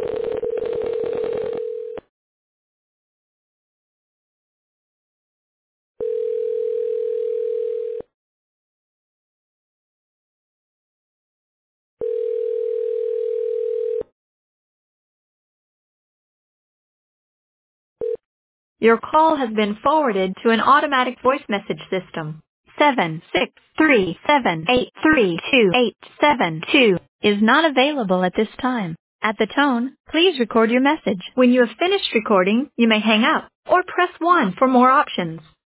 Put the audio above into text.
Your call has been forwarded to an automatic voice message system. 76378322872 is not available at this time. At the tone, please record your message. When you have finished recording, you may hang up or press 1 for more options.